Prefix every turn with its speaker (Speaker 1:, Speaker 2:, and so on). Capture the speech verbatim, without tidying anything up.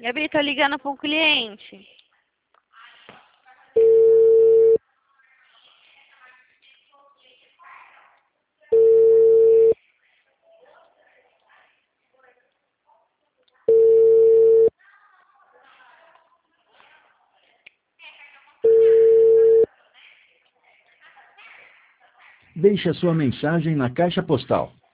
Speaker 1: Gabi, tô ligando para um cliente.
Speaker 2: Deixe a sua mensagem na caixa postal